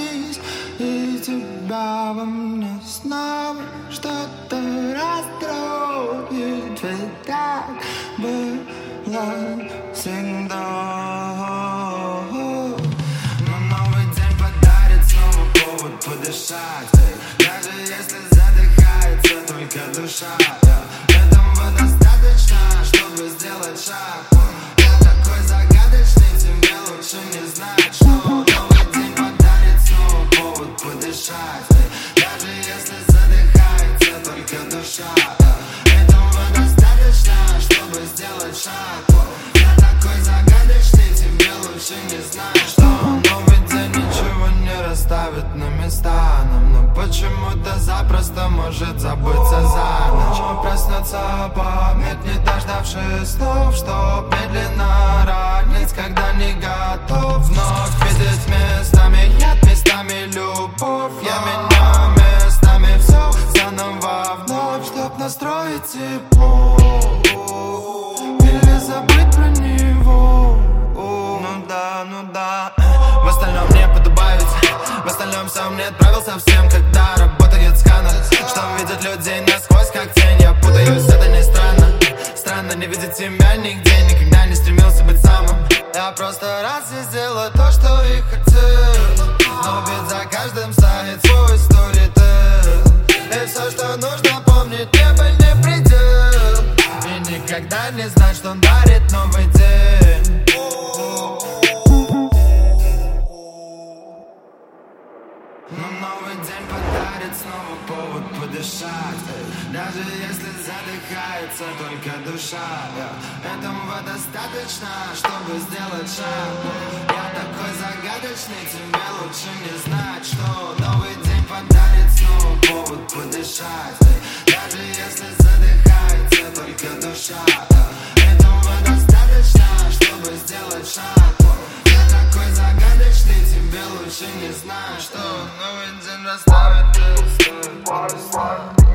проснись, и тебя во мне снова что-то расстроит. Ведь так было всегда. Но новый день подарит снова повод подышать, даже если задыхается только душа. Этого достаточно, чтобы сделать шаг. Я такой загадочный, тебе лучше не знать, что новый день подарит снова повод подышать, даже если задыхается только душа. Этого достаточно, чтобы сделать шаг. Я такой загадочный, тебе лучше не знать, что новый день ничего не расставит на места нам, но почему-то запросто может забыться за ночь. Проснется память, не дождавшись снов, чтоб медленно ранить, когда не готов вновь видеть местами яд, местами любовь. Я меняю местами все заново вновь, чтоб настроить тепло или забыть про него. Ну да, в остальном мне подобавить, в остальном сам не отправил совсем, когда работает сканер, что видит людей насквозь как тень. Я путаюсь, это не странно, странно не видеть себя нигде, никогда не стремился быть самым. Я просто раз и сделаю то, что и хотел, но ведь за каждым стоит свой сторител, и все, что нужно помнить, небо не предел, и никогда не знать, что дарит новый день. Но новый день подарит снова повод подышать, даже если задыхается только душа. Этого достаточно, чтобы сделать шаг. Я такой загадочный, тебе лучше не знать, что новый день подарит снова повод подышать, даже если задыхается только душа. Этого достаточно, чтобы сделать шаг. Я такой загадочный, тебе лучше не знать, что новый день расставит.